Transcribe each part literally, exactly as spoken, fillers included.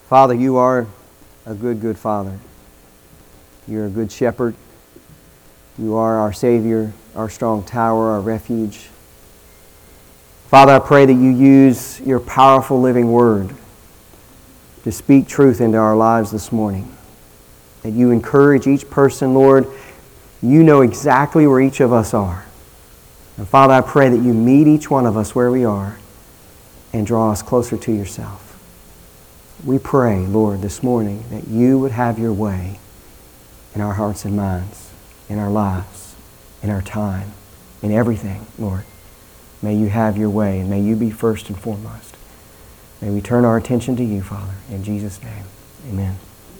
Father, you are a good, good Father. You're a good shepherd. You are our Savior, our strong tower, our refuge. Father, I pray that you use your powerful living word to speak truth into our lives this morning. That you encourage each person, Lord. You know exactly where each of us are. And Father, I pray that you meet each one of us where we are and draw us closer to yourself. We pray, Lord, this morning that you would have your way in our hearts and minds, in our lives, in our time, in everything, Lord. May you have your way, and may you be first and foremost. May we turn our attention to you, Father. In Jesus' name, amen.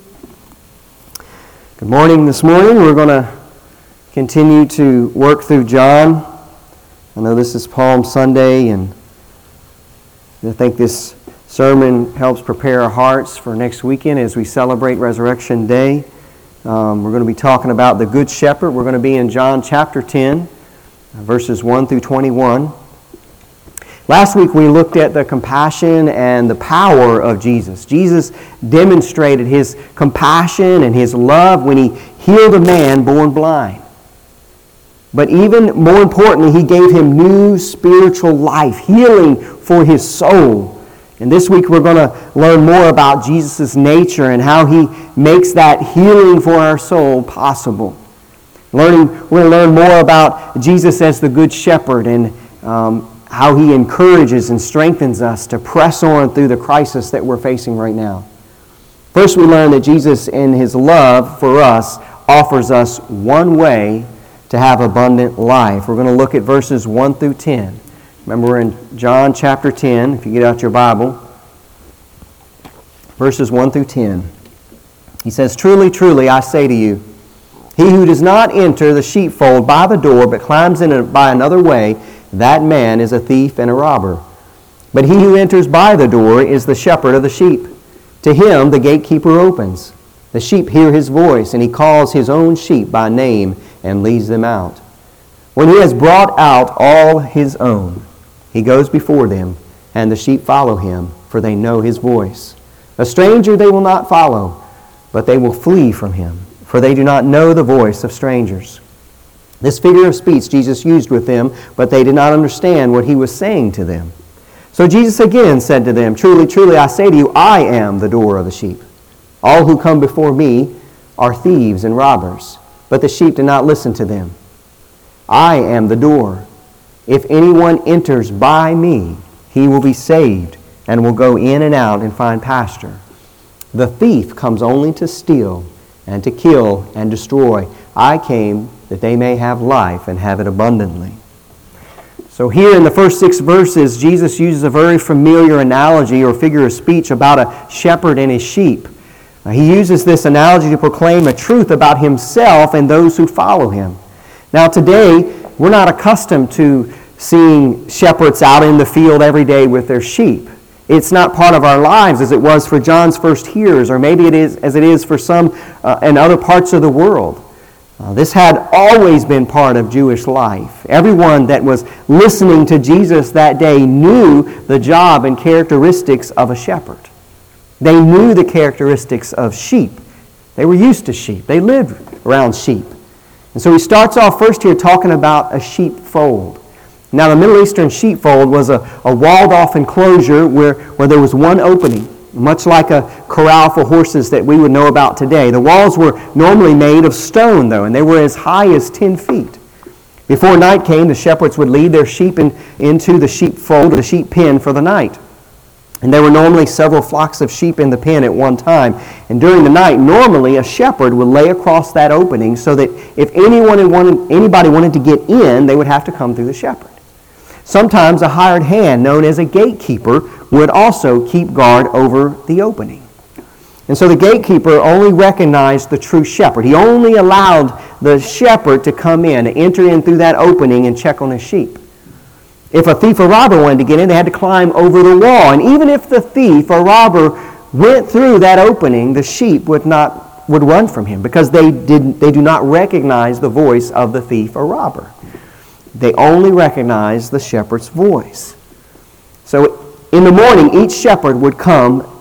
Good morning. This morning we're going to continue to work through John. I know this is Palm Sunday, and I think this sermon helps prepare our hearts for next weekend as we celebrate Resurrection Day. Um, we're going to be talking about the Good Shepherd. We're going to be in John chapter ten, verses one through twenty-one. Last week we looked at the compassion and the power of Jesus. Jesus demonstrated his compassion and his love when he healed a man born blind. But even more importantly, he gave him new spiritual life, healing for his soul. And this week we're going to learn more about Jesus' nature and how he makes that healing for our soul possible. Learning, we're going to learn more about Jesus as the Good Shepherd and um, how he encourages and strengthens us to press on through the crisis that we're facing right now. First, we learn that Jesus, in his love for us, offers us one way to have abundant life. We're going to look at verses one through ten. Remember, we're in John chapter ten, if you get out your Bible, verses one through ten. He says, "Truly, truly, I say to you, he who does not enter the sheepfold by the door, but climbs in by another way, that man is a thief and a robber. But he who enters by the door is the shepherd of the sheep. To him the gatekeeper opens. The sheep hear his voice, and he calls his own sheep by name and leads them out. When he has brought out all his own, he goes before them, and the sheep follow him, for they know his voice. A stranger they will not follow, but they will flee from him, for they do not know the voice of strangers." This figure of speech Jesus used with them, but they did not understand what he was saying to them. So Jesus again said to them, "Truly, truly, I say to you, I am the door of the sheep. All who come before me are thieves and robbers, but the sheep did not listen to them. I am the door. If anyone enters by me, he will be saved and will go in and out and find pasture. The thief comes only to steal and to kill and destroy. I came that they may have life and have it abundantly." So here in the first six verses, Jesus uses a very familiar analogy or figure of speech about a shepherd and his sheep. He uses this analogy to proclaim a truth about himself and those who follow him. Now today, we're not accustomed to seeing shepherds out in the field every day with their sheep. It's not part of our lives as it was for John's first hearers, or maybe it is as it is for some uh, in other parts of the world. Uh, this had always been part of Jewish life. Everyone that was listening to Jesus that day knew the job and characteristics of a shepherd. They knew the characteristics of sheep. They were used to sheep. They lived around sheep. And so he starts off first here talking about a sheepfold. Now the Middle Eastern sheepfold was a, a walled-off enclosure where, where there was one opening, much like a corral for horses that we would know about today. The walls were normally made of stone, though, and they were as high as ten feet. Before night came, the shepherds would lead their sheep in, into the sheepfold, or the sheep pen, for the night. And there were normally several flocks of sheep in the pen at one time. And during the night, normally a shepherd would lay across that opening so that if anyone wanted, anybody wanted to get in, they would have to come through the shepherd. Sometimes a hired hand, known as a gatekeeper, would also keep guard over the opening. And so the gatekeeper only recognized the true shepherd. He only allowed the shepherd to come in, to enter in through that opening and check on his sheep. If a thief or robber wanted to get in, they had to climb over the wall. And even if the thief or robber went through that opening, the sheep would not would run from him because they didn't they do not recognize the voice of the thief or robber. They only recognize the shepherd's voice. So in the morning, each shepherd would come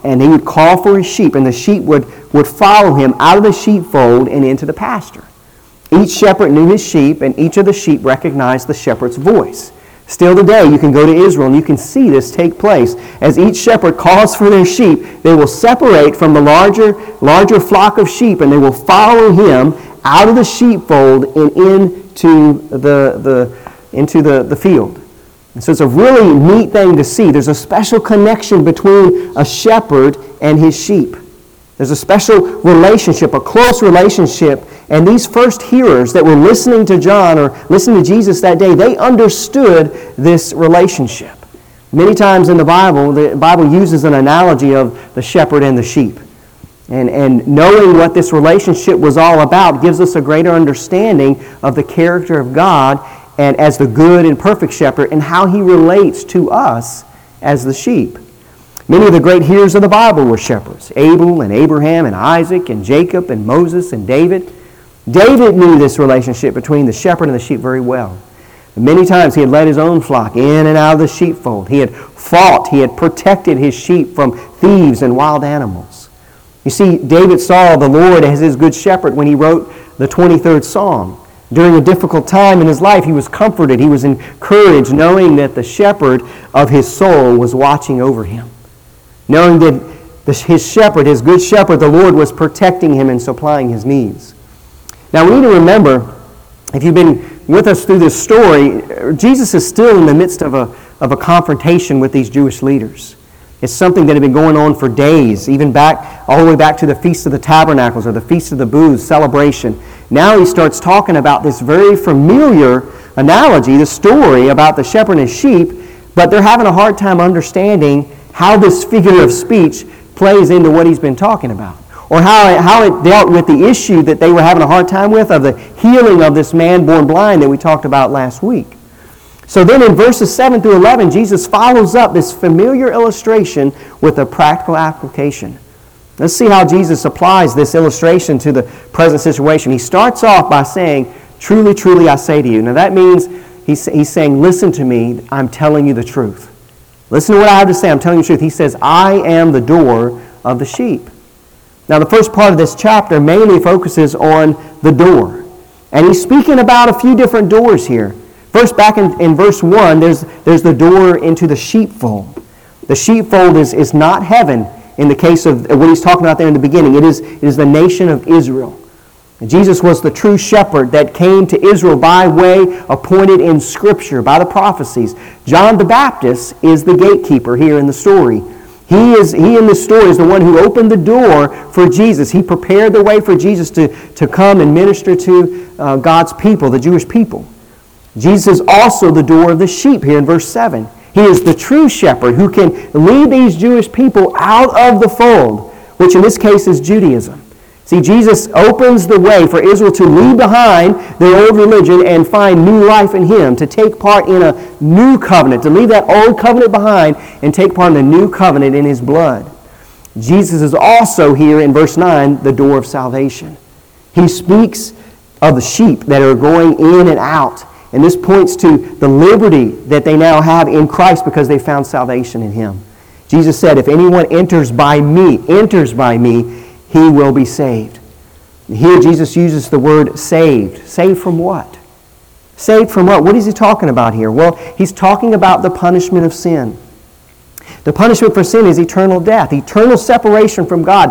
and he would call for his sheep, and the sheep would, would follow him out of the sheepfold and into the pasture. Each shepherd knew his sheep, and each of the sheep recognized the shepherd's voice. Still today, you can go to Israel and you can see this take place. As each shepherd calls for their sheep, they will separate from the larger, larger flock of sheep, and they will follow him out of the sheepfold and into the, the, into the, the field. And so it's a really neat thing to see. There's a special connection between a shepherd and his sheep. There's a special relationship, a close relationship. And these first hearers that were listening to John or listening to Jesus that day, they understood this relationship. Many times in the Bible, the Bible uses an analogy of the shepherd and the sheep. And, and knowing what this relationship was all about gives us a greater understanding of the character of God and as the good and perfect shepherd and how he relates to us as the sheep. Many of the great heroes of the Bible were shepherds. Abel and Abraham and Isaac and Jacob and Moses and David. David knew this relationship between the shepherd and the sheep very well. Many times he had led his own flock in and out of the sheepfold. He had fought, he had protected his sheep from thieves and wild animals. You see, David saw the Lord as his good shepherd when he wrote the twenty-third Psalm. During a difficult time in his life, he was comforted, he was encouraged, knowing that the shepherd of his soul was watching over him. Knowing that his shepherd, his good shepherd, the Lord, was protecting him and supplying his needs. Now we need to remember, if you've been with us through this story, Jesus is still in the midst of a, of a confrontation with these Jewish leaders. It's something that had been going on for days, even back all the way back to the Feast of the Tabernacles or the Feast of the Booths celebration. Now he starts talking about this very familiar analogy, the story about the shepherd and his sheep, but they're having a hard time understanding how this figure of speech plays into what he's been talking about, or how it, how it dealt with the issue that they were having a hard time with of the healing of this man born blind that we talked about last week. So then in verses seven through eleven, Jesus follows up this familiar illustration with a practical application. Let's see how Jesus applies this illustration to the present situation. He starts off by saying, "Truly, truly, I say to you." Now that means he's, he's saying, listen to me, I'm telling you the truth. Listen to what I have to say, I'm telling you the truth. He says, I am the door of the sheep. Now the first part of this chapter mainly focuses on the door. And he's speaking about a few different doors here. First, back in, in verse one, there's, there's the door into the sheepfold. The sheepfold is, is not heaven in the case of what he's talking about there in the beginning. It is, it is the nation of Israel. And Jesus was the true shepherd that came to Israel by way appointed in Scripture, by the prophecies. John the Baptist is the gatekeeper here in the story. He is he in the story is the one who opened the door for Jesus. He prepared the way for Jesus to, to come and minister to uh, God's people, the Jewish people. Jesus is also the door of the sheep here in verse seven. He is the true shepherd who can lead these Jewish people out of the fold, which in this case is Judaism. See, Jesus opens the way for Israel to leave behind their old religion and find new life in Him, to take part in a new covenant, to leave that old covenant behind and take part in the new covenant in His blood. Jesus is also here in verse nine, the door of salvation. He speaks of the sheep that are going in and out. And this points to the liberty that they now have in Christ because they found salvation in Him. Jesus said, if anyone enters by me, enters by me, he will be saved. Here Jesus uses the word saved. Saved from what? Saved from what? What is he talking about here? Well, he's talking about the punishment of sin. The punishment for sin is eternal death, eternal separation from God,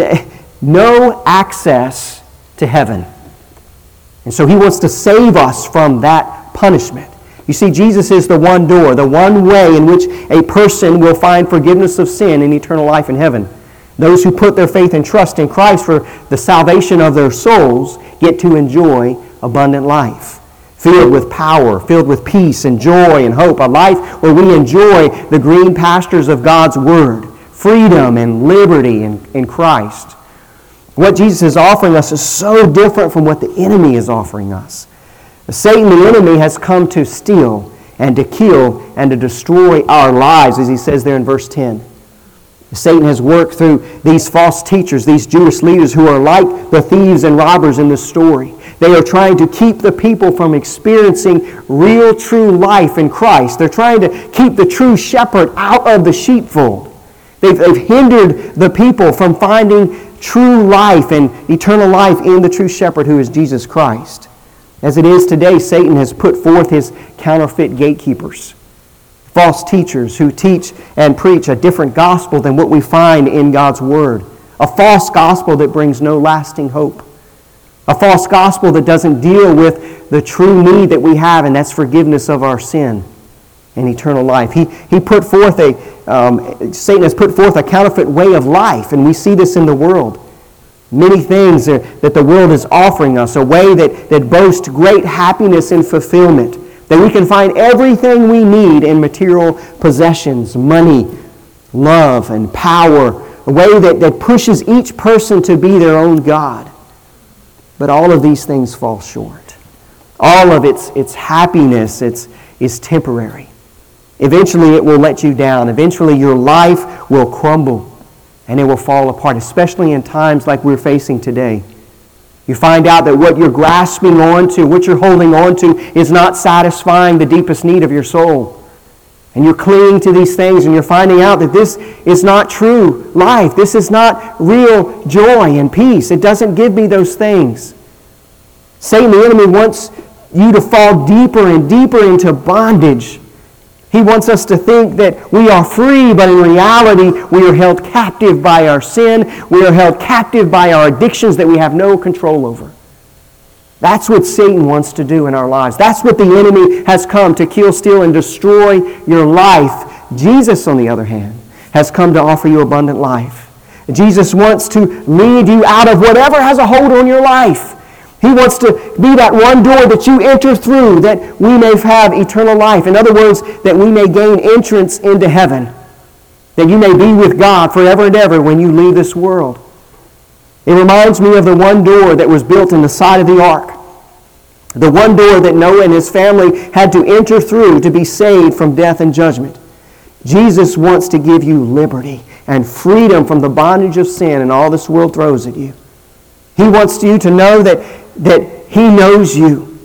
no access to heaven. And so He wants to save us from that punishment. You see, Jesus is the one door, the one way in which a person will find forgiveness of sin and eternal life in heaven. Those who put their faith and trust in Christ for the salvation of their souls get to enjoy abundant life, filled with power, filled with peace and joy and hope, a life where we enjoy the green pastures of God's Word, freedom and liberty in, in Christ. What Jesus is offering us is so different from what the enemy is offering us. Satan, the enemy, has come to steal and to kill and to destroy our lives, as he says there in verse ten. Satan has worked through these false teachers, these Jewish leaders who are like the thieves and robbers in this story. They are trying to keep the people from experiencing real, true life in Christ. They're trying to keep the true shepherd out of the sheepfold. They've, they've hindered the people from finding true life and eternal life in the true shepherd who is Jesus Christ. As it is today, Satan has put forth his counterfeit gatekeepers, false teachers who teach and preach a different gospel than what we find in God's Word. A false gospel that brings no lasting hope. A false gospel that doesn't deal with the true need that we have, and that's forgiveness of our sin and eternal life. He, he put forth a, um, Satan has put forth a counterfeit way of life, and we see this in the world. Many things that the world is offering us, a way that, that boasts great happiness and fulfillment, that we can find everything we need in material possessions, money, love, and power, a way that, that pushes each person to be their own God. But all of these things fall short. All of its, its happiness it's, is temporary. Eventually it will let you down. Eventually your life will crumble and it will fall apart, especially in times like we're facing today. You find out that what you're grasping onto, what you're holding on to, is not satisfying the deepest need of your soul. And you're clinging to these things and you're finding out that this is not true life. This is not real joy and peace. It doesn't give me those things. Satan, the enemy, wants you to fall deeper and deeper into bondage. He wants us to think that we are free, but in reality, we are held captive by our sin. We are held captive by our addictions that we have no control over. That's what Satan wants to do in our lives. That's what the enemy has come to kill, steal, and destroy your life. Jesus, on the other hand, has come to offer you abundant life. Jesus wants to lead you out of whatever has a hold on your life. He wants to be that one door that you enter through, that we may have eternal life. In other words, that we may gain entrance into heaven. That you may be with God forever and ever when you leave this world. It reminds me of the one door that was built in the side of the ark. The one door that Noah and his family had to enter through to be saved from death and judgment. Jesus wants to give you liberty and freedom from the bondage of sin and all this world throws at you. He wants you to know that, that He knows you.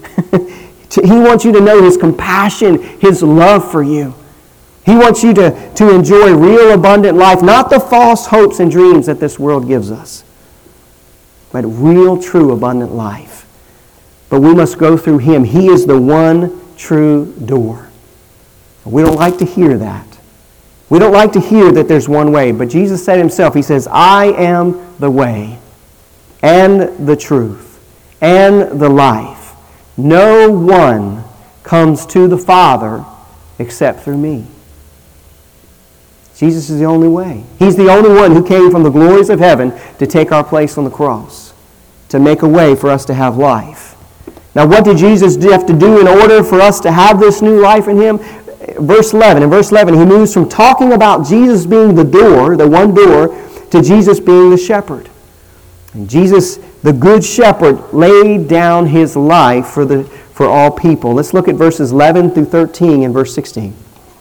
He wants you to know His compassion, His love for you. He wants you to, to enjoy real abundant life, not the false hopes and dreams that this world gives us, but real, true, abundant life. But we must go through Him. He is the one true door. We don't like to hear that. We don't like to hear that there's one way. But Jesus said Himself, He says, I am the way and the truth and the life. No one comes to the Father except through me. Jesus is the only way. He's the only one who came from the glories of heaven to take our place on the cross, to make a way for us to have life. Now, what did Jesus have to do in order for us to have this new life in Him? Verse eleven. In verse eleven, He moves from talking about Jesus being the door, the one door, to Jesus being the shepherd. And Jesus, the good shepherd, laid down His life for, the, for all people. Let's look at verses eleven through thirteen and verse sixteen.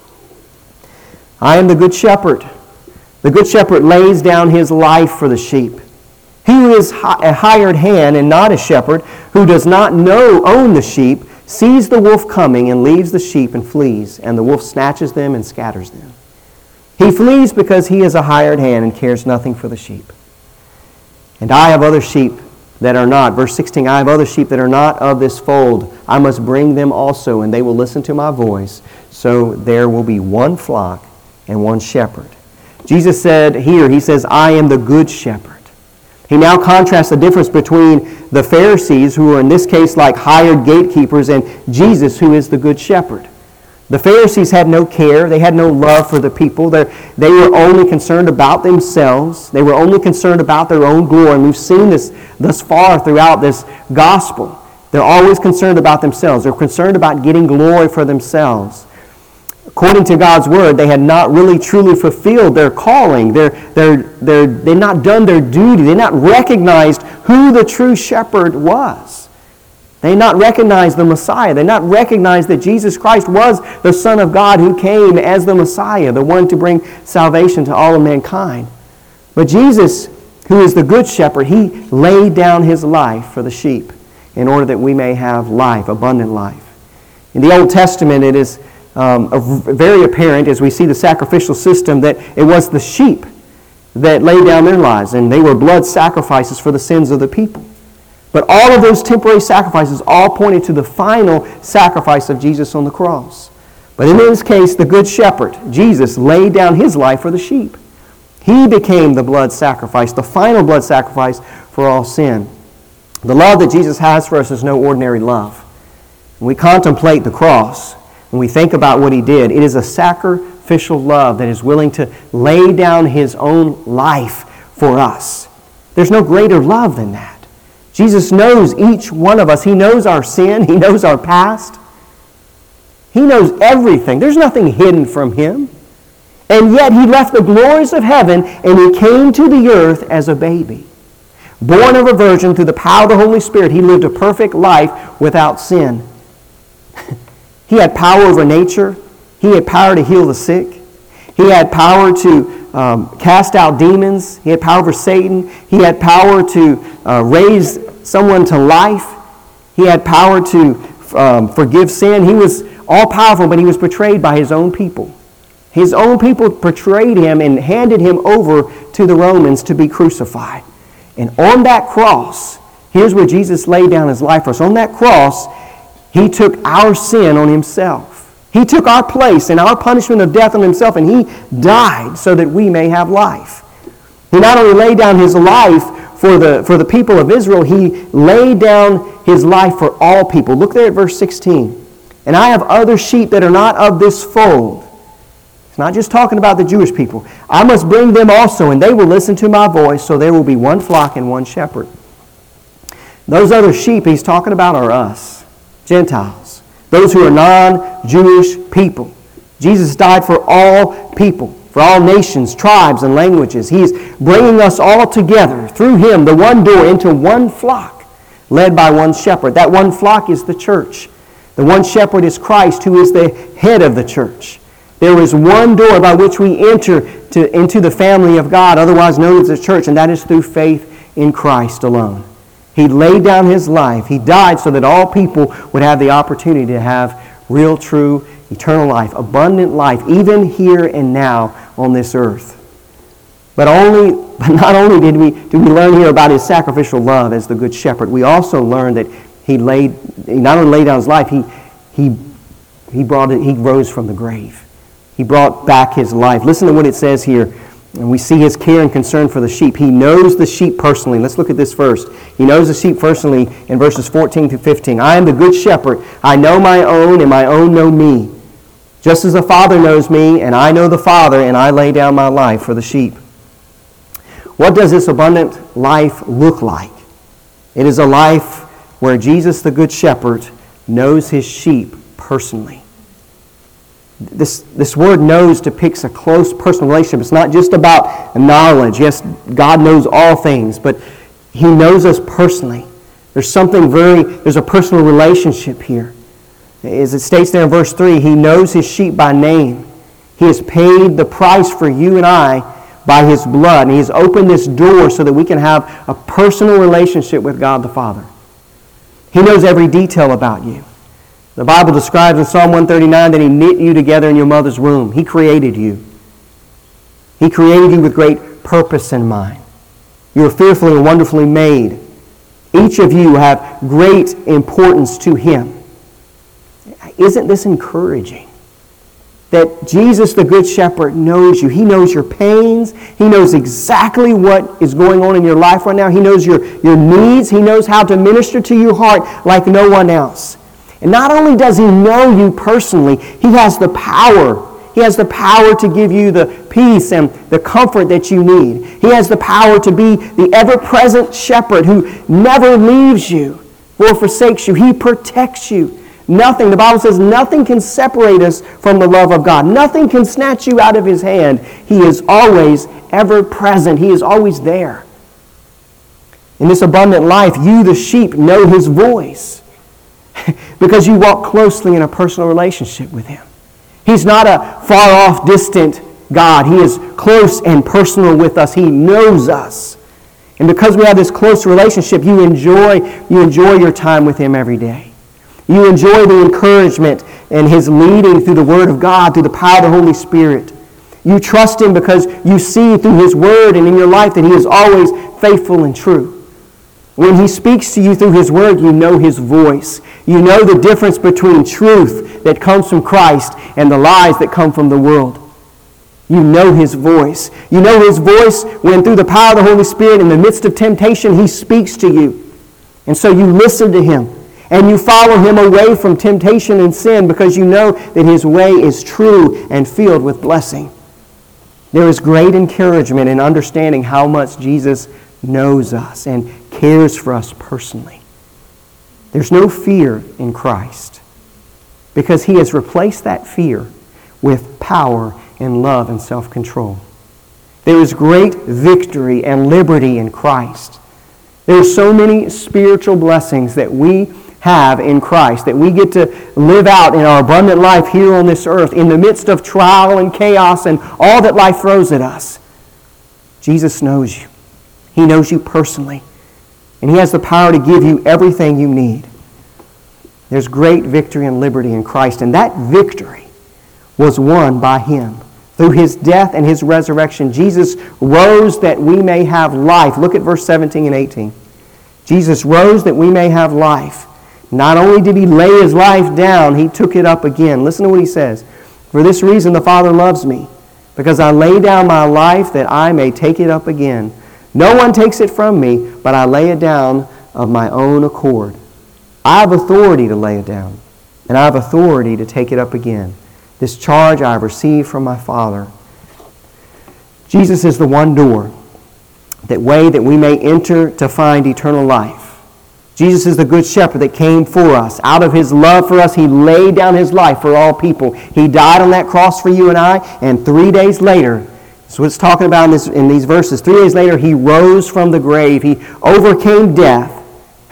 I am the good shepherd. The good shepherd lays down his life for the sheep. He who is a hired hand and not a shepherd, who does not know own the sheep, sees the wolf coming and leaves the sheep and flees, and the wolf snatches them and scatters them. He flees because he is a hired hand and cares nothing for the sheep. And I have other sheep that are not. Verse sixteen, I have other sheep that are not of this fold. I must bring them also, and they will listen to my voice. So there will be one flock and one shepherd. Jesus said here, He says, I am the good shepherd. He now contrasts the difference between the Pharisees, who are in this case like hired gatekeepers, and Jesus, who is the good shepherd. The Pharisees had no care. They had no love for the people. They're, they were only concerned about themselves. They were only concerned about their own glory. And we've seen this thus far throughout this gospel. They're always concerned about themselves. They're concerned about getting glory for themselves. According to God's Word, they had not really truly fulfilled their calling. They're, they're, they're, they'd not done their duty. They'd not recognized who the true shepherd was. They had not recognized the Messiah. They had not recognized that Jesus Christ was the Son of God who came as the Messiah, the one to bring salvation to all of mankind. But Jesus, who is the good shepherd, He laid down His life for the sheep in order that we may have life, abundant life. In the Old Testament, it is um, very apparent as we see the sacrificial system that it was the sheep that laid down their lives, and they were blood sacrifices for the sins of the people. But all of those temporary sacrifices all pointed to the final sacrifice of Jesus on the cross. But in this case, the Good Shepherd, Jesus, laid down his life for the sheep. He became the blood sacrifice, the final blood sacrifice for all sin. The love that Jesus has for us is no ordinary love. When we contemplate the cross, when we think about what he did, it is a sacrificial love that is willing to lay down his own life for us. There's no greater love than that. Jesus knows each one of us. He knows our sin. He knows our past. He knows everything. There's nothing hidden from him. And yet he left the glories of heaven and he came to the earth as a baby. Born of a virgin through the power of the Holy Spirit, he lived a perfect life without sin. He had power over nature. He had power to heal the sick. He had power to um, cast out demons. He had power over Satan. He had power to uh, raise someone to life. He had power to um, forgive sin. He was all-powerful, but he was betrayed by his own people. His own people betrayed him and handed him over to the Romans to be crucified. And on that cross, here's where Jesus laid down his life for us. On that cross, he took our sin on himself. He took our place and our punishment of death on himself, and he died so that we may have life. He not only laid down his life for the, for the people of Israel, he laid down his life for all people. Look there at verse sixteen. And I have other sheep that are not of this fold. It's not just talking about the Jewish people. I must bring them also, and they will listen to my voice, so there will be one flock and one shepherd. Those other sheep he's talking about are us, Gentiles, those who are non-Jewish people. Jesus died for all people, for all nations, tribes, and languages. He is bringing us all together through him, the one door, into one flock, led by one shepherd. That one flock is the church. The one shepherd is Christ, who is the head of the church. There is one door by which we enter to, into the family of God, otherwise known as the church, and that is through faith in Christ alone. He laid down his life. He died so that all people would have the opportunity to have real, true, eternal life, abundant life, even here and now on this earth. But only, but not only did we did we learn here about his sacrificial love as the Good Shepherd, we also learned that he laid he not only laid down his life, he he he brought it, he rose from the grave. He brought back his life. Listen to what it says here. And we see his care and concern for the sheep. He knows the sheep personally. Let's look at this first. He knows the sheep personally in verses fourteen through fifteen. I am the good shepherd. I know my own, and my own know me. Just as the Father knows me, and I know the Father, and I lay down my life for the sheep. What does this abundant life look like? It is a life where Jesus, the Good Shepherd, knows his sheep personally. This, this word knows depicts a close personal relationship. It's not just about knowledge. Yes, God knows all things, but he knows us personally. There's something very, there's a personal relationship here. As it states there in verse three, he knows his sheep by name. He has paid the price for you and I by his blood. And he has opened this door so that we can have a personal relationship with God the Father. He knows every detail about you. The Bible describes in Psalm one thirty-nine that he knit you together in your mother's womb. He created you. He created you with great purpose in mind. You are fearfully and wonderfully made. Each of you have great importance to him. Isn't this encouraging? That Jesus, the Good Shepherd, knows you. He knows your pains. He knows exactly what is going on in your life right now. He knows your, your needs. He knows how to minister to your heart like no one else. And not only does he know you personally, he has the power. He has the power to give you the peace and the comfort that you need. He has the power to be the ever-present shepherd who never leaves you or forsakes you. He protects you. Nothing, the Bible says, nothing can separate us from the love of God. Nothing can snatch you out of his hand. He is always ever present. He is always there. In this abundant life, you, the sheep, know his voice because you walk closely in a personal relationship with him. He's not a far-off, distant God. He is close and personal with us. He knows us. And because we have this close relationship, you enjoy, you enjoy your time with him every day. You enjoy the encouragement and His leading through the Word of God, through the power of the Holy Spirit. You trust Him because you see through His Word and in your life that He is always faithful and true. When He speaks to you through His Word, you know His voice. You know the difference between truth that comes from Christ and the lies that come from the world. You know His voice. You know His voice when through the power of the Holy Spirit in the midst of temptation He speaks to you. And so you listen to Him and you follow Him away from temptation and sin because you know that His way is true and filled with blessing. There is great encouragement in understanding how much Jesus knows us and cares for us personally. There's no fear in Christ because He has replaced that fear with power and love and self-control. There is great victory and liberty in Christ. There are so many spiritual blessings that we have in Christ, that we get to live out in our abundant life here on this earth in the midst of trial and chaos and all that life throws at us. Jesus knows you. He knows you personally. And He has the power to give you everything you need. There's great victory and liberty in Christ. And that victory was won by Him. Through His death and His resurrection, Jesus rose that we may have life. Look at verse seventeen and eighteen. Jesus rose that we may have life. Not only did He lay His life down, He took it up again. Listen to what He says. For this reason the Father loves me, because I lay down my life that I may take it up again. No one takes it from me, but I lay it down of my own accord. I have authority to lay it down, and I have authority to take it up again. This charge I have received from my Father. Jesus is the one door, that way that we may enter to find eternal life. Jesus is the good shepherd that came for us. Out of His love for us, He laid down His life for all people. He died on that cross for you and I, and three days later, that's what it's talking about in, this, in these verses, three days later, He rose from the grave. He overcame death.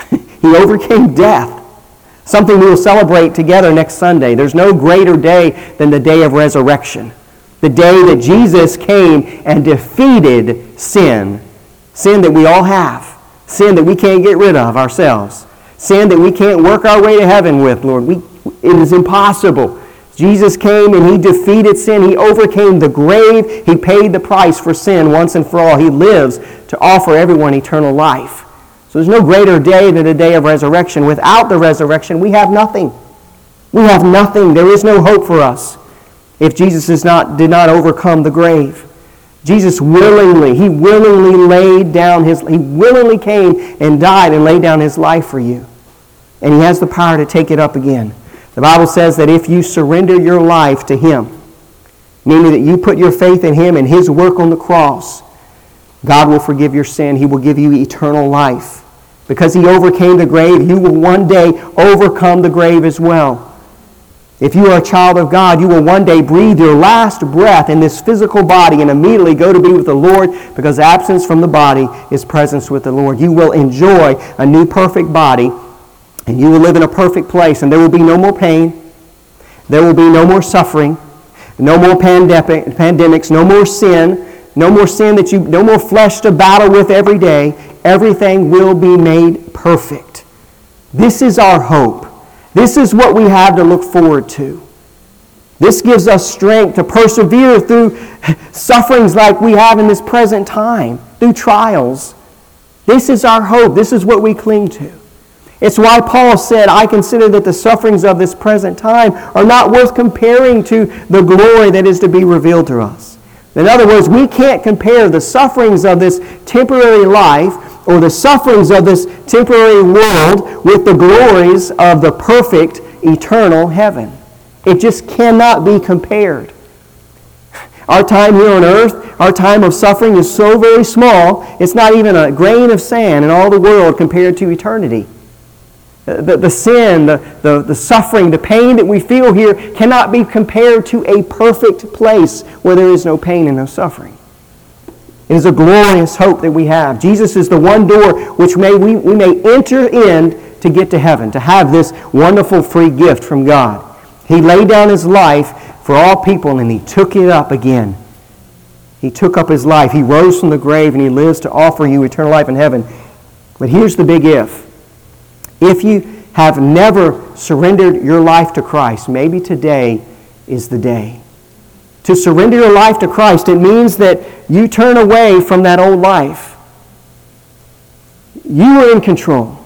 He overcame death. Something we will celebrate together next Sunday. There's no greater day than the day of resurrection. The day that Jesus came and defeated sin. Sin that we all have. Sin that we can't get rid of ourselves. Sin that we can't work our way to heaven with, Lord. We, it is impossible. Jesus came and He defeated sin. He overcame the grave. He paid the price for sin once and for all. He lives to offer everyone eternal life. So there's no greater day than the day of resurrection. Without the resurrection, we have nothing. We have nothing. There is no hope for us if Jesus is not, did not overcome the grave. Jesus willingly, He willingly laid down His, He willingly came and died and laid down His life for you. And He has the power to take it up again. The Bible says that if you surrender your life to Him, meaning that you put your faith in Him and His work on the cross, God will forgive your sin. He will give you eternal life. Because He overcame the grave, you will one day overcome the grave as well. If you are a child of God, you will one day breathe your last breath in this physical body and immediately go to be with the Lord, because absence from the body is presence with the Lord. You will enjoy a new perfect body, and you will live in a perfect place, and there will be no more pain. There will be no more suffering, no more pandemic, pandemics, no more sin, no more sin that you, no more flesh to battle with every day. Everything will be made perfect. This is our hope. This is what we have to look forward to. This gives us strength to persevere through sufferings like we have in this present time, through trials. This is our hope. This is what we cling to. It's why Paul said, I consider that the sufferings of this present time are not worth comparing to the glory that is to be revealed to us. In other words, we can't compare the sufferings of this temporary life or the sufferings of this temporary world with the glories of the perfect eternal heaven. It just cannot be compared. Our time here on earth, our time of suffering is so very small, it's not even a grain of sand in all the world compared to eternity. The, the sin, the, the, the suffering, the pain that we feel here cannot be compared to a perfect place where there is no pain and no suffering. It is a glorious hope that we have. Jesus is the one door which may we, we may enter in to get to heaven, to have this wonderful free gift from God. He laid down His life for all people, and He took it up again. He took up His life. He rose from the grave, and He lives to offer you eternal life in heaven. But here's the big if. If you have never surrendered your life to Christ, maybe today is the day. To surrender your life to Christ, it means that you turn away from that old life. You were in control.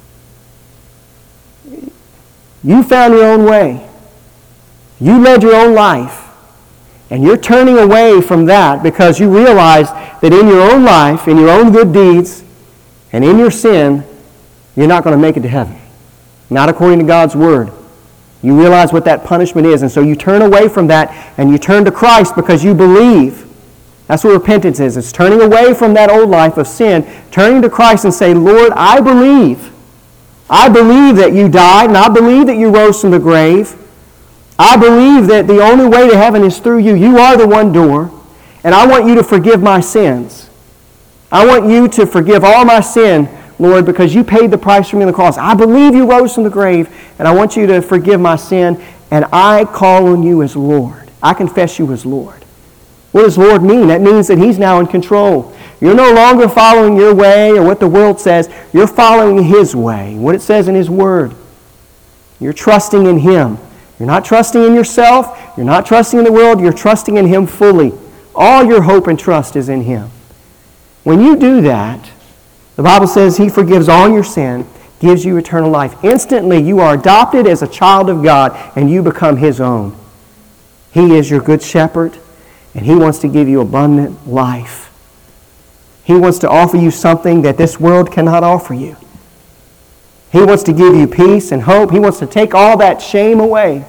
You found your own way. You led your own life. And you're turning away from that because you realize that in your own life, in your own good deeds, and in your sin, you're not going to make it to heaven. Not according to God's Word. You realize what that punishment is, and so you turn away from that and you turn to Christ because you believe. That's what repentance is. It's turning away from that old life of sin, turning to Christ and say, Lord, I believe. I believe that you died, and I believe that you rose from the grave. I believe that the only way to heaven is through you. You are the one door, and I want you to forgive my sins. I want you to forgive all my sin, Lord, because you paid the price for me on the cross. I believe you rose from the grave, and I want you to forgive my sin, and I call on you as Lord. I confess you as Lord. What does Lord mean? That means that He's now in control. You're no longer following your way or what the world says. You're following His way, what it says in His Word. You're trusting in Him. You're not trusting in yourself. You're not trusting in the world. You're trusting in Him fully. All your hope and trust is in Him. When you do that, the Bible says He forgives all your sin, gives you eternal life. Instantly, you are adopted as a child of God, and you become His own. He is your good shepherd, and He wants to give you abundant life. He wants to offer you something that this world cannot offer you. He wants to give you peace and hope. He wants to take all that shame away.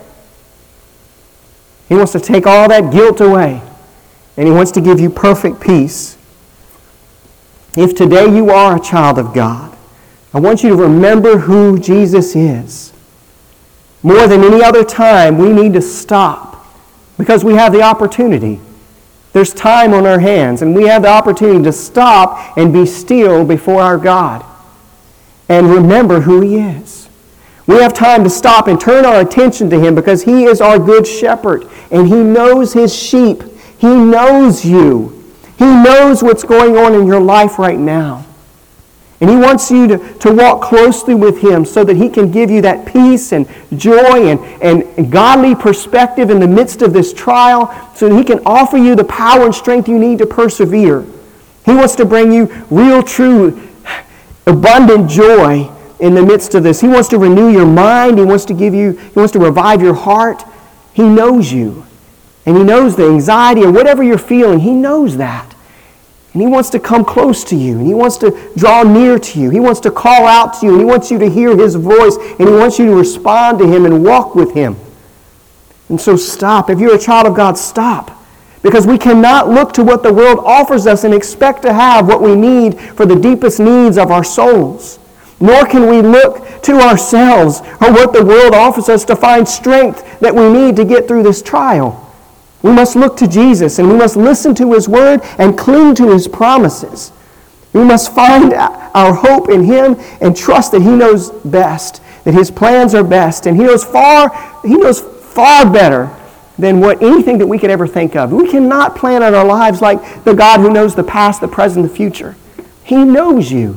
He wants to take all that guilt away. And He wants to give you perfect peace. If today you are a child of God, I want you to remember who Jesus is. More than any other time, we need to stop because we have the opportunity. There's time on our hands, and we have the opportunity to stop and be still before our God and remember who He is. We have time to stop and turn our attention to Him because He is our good shepherd, and He knows His sheep. He knows you. He knows what's going on in your life right now. And He wants you to, to walk closely with Him so that He can give you that peace and joy and, and godly perspective in the midst of this trial so that He can offer you the power and strength you need to persevere. He wants to bring you real, true, abundant joy in the midst of this. He wants to renew your mind. He wants to give you, He wants to revive your heart. He knows you. And He knows the anxiety or whatever you're feeling. He knows that. And He wants to come close to you. And He wants to draw near to you. He wants to call out to you. And He wants you to hear His voice. And He wants you to respond to Him and walk with Him. And so stop. If you're a child of God, stop. Because we cannot look to what the world offers us and expect to have what we need for the deepest needs of our souls. Nor can we look to ourselves or what the world offers us to find strength that we need to get through this trial. We must look to Jesus, and we must listen to His Word and cling to His promises. We must find our hope in Him and trust that He knows best, that His plans are best, and He knows far, He knows far better than what anything that we could ever think of. We cannot plan out our lives like the God who knows the past, the present, the future. He knows you.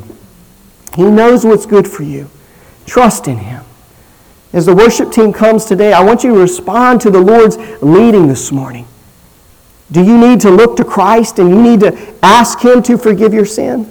He knows what's good for you. Trust in Him. As the worship team comes today, I want you to respond to the Lord's leading this morning. Do you need to look to Christ and you need to ask Him to forgive your sin?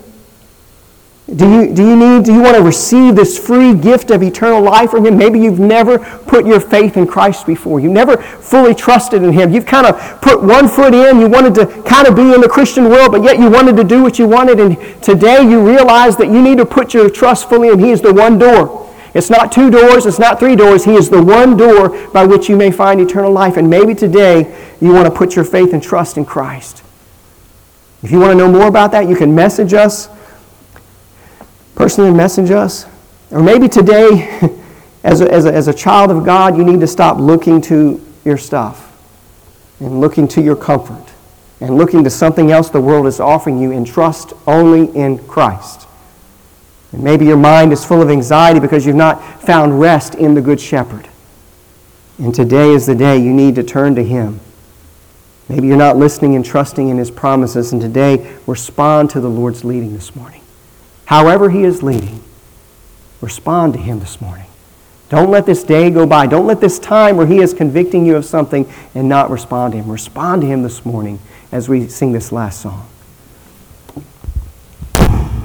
Do you, do you need, do you want to receive this free gift of eternal life from Him? Maybe you've never put your faith in Christ before. You've never fully trusted in Him. You've kind of put one foot in. You wanted to kind of be in the Christian world, but yet you wanted to do what you wanted. And today you realize that you need to put your trust fully in Him. He is the one door. It's not two doors, it's not three doors. He is the one door by which you may find eternal life. And maybe today you want to put your faith and trust in Christ. If you want to know more about that, you can message us, personally message us. Or maybe today, as a, as a, as a child of God, you need to stop looking to your stuff and looking to your comfort and looking to something else the world is offering you and trust only in Christ. And maybe your mind is full of anxiety because you've not found rest in the Good Shepherd. And today is the day you need to turn to Him. Maybe you're not listening and trusting in His promises, and today respond to the Lord's leading this morning. However He is leading, respond to Him this morning. Don't let this day go by. Don't let this time where He is convicting you of something and not respond to Him. Respond to Him this morning as we sing this last song.